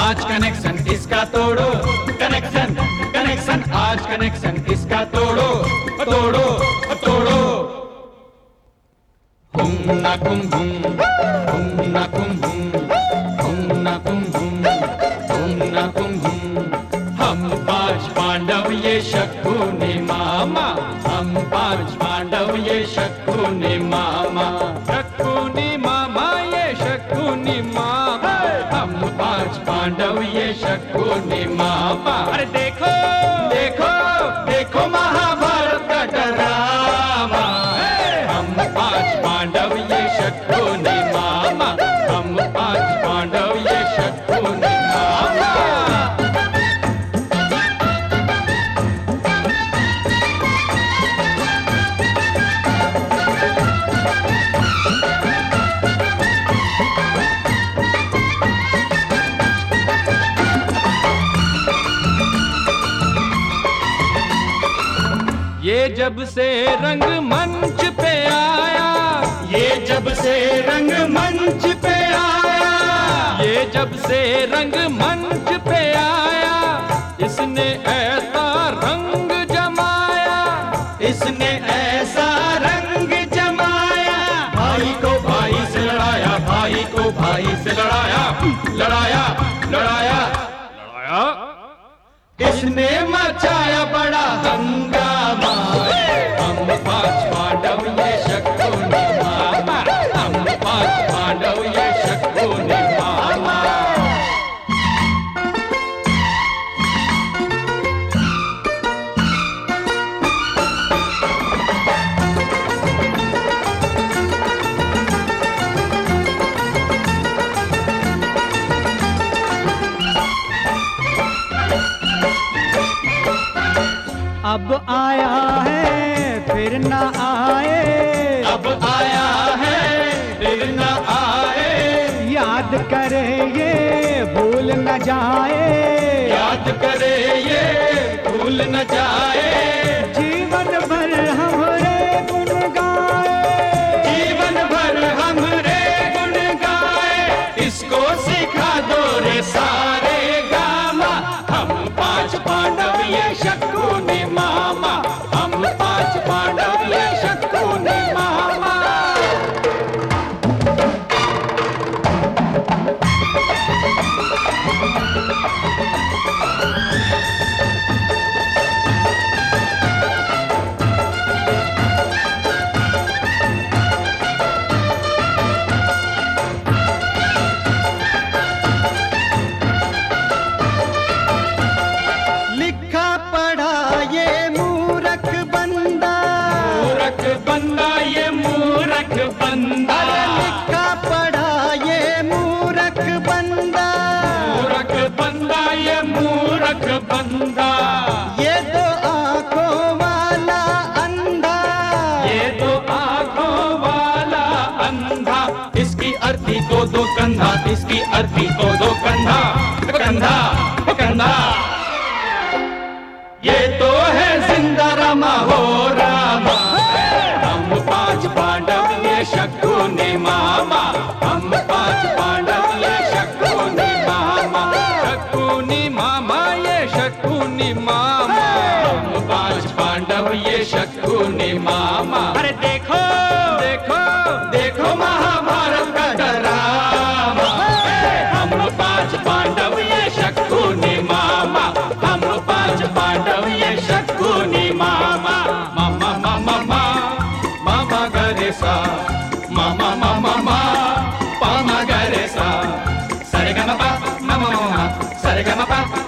आज कनेक्शन इसका तोड़ो, कनेक्शन कनेक्शन आज कनेक्शन इसका तोड़ो तोड़ो तोड़ो। हुम ना कुम हुम, हुम ना कुम हुम, हुम ना कुम हुम, हुम ना कुम हुम। हम पांच पांडव ये शकुनी मामा, हम पांच पांडव ये शकुनी मामा, शकुनी मामा ये शकुनी मामा। हम पांच पांडव ये शकुनी मामा। अरे देखो देखो देखो महाभारत का ड्रामा। हम पांच पांडव ये शकुनी मामा, हम पांच पांडव ये शकुनी मामा। ये जब से रंग मंच पे आया, ये जब से रंग मंच पे आया, ये जब से रंग मंच पे आया, इसने ऐसा रंग जमाया, इसने ऐसा रंग जमाया। भाई को भाई से लड़ाया, भाई को भाई से लड़ाया, लड़ाया लड़ाया लड़ाया। इसने मचाया बड़ा हंगामा। हम पांच पांडव ये शकुनी मामा, हम पांच पांडव ये शकुनी मामा। अब आया है फिर न आए, अब आया है फिर न आए। याद करे ये भूल न जाए, याद करे ये भूल न जाए। जीवन भर हमरे गुण गाए, जीवन भर हमरे गुण गाए। इसको सिखा दो रे सारे गामा। हम पांच पांडव ये शकुनी मामा, हम पांच पांडव ये शकुनी मामा। लिखा पढ़ा ये मूर्ख बंदा, मूर्ख बंदा ये मूर्ख बंदा, लिखा पढ़ा ये मूर्ख बंदा, मूर्ख बंदा ये मूर्ख बंदा। ये तो आंखों वाला अंधा, ये तो आंखों वाला अंधा। इसकी अर्थी को दो कंधा, इसकी अर्थी को दो कंधा, कंधा कंधा। ये तो है जिंदा रामा हो रामा। हम पांच पांडव ये शकुनी मामा, हम पांच पांडव ये शकुनी मामा, शकुनी मामा ये शकुनी मामा। हम पांच पांडव ये शकुनी मामा। अरे देखो देखो देखो महाभारत का ड्रामा। हम पांच पांडव ये शकुनी मामा, हम पांच पांडव ये शकुनी मामा। मामा मामा मा मामा गरे सा, मामा मामा मा पामा गरे सा। सरे गा मा पा मामा मामा, सरे गा मा पा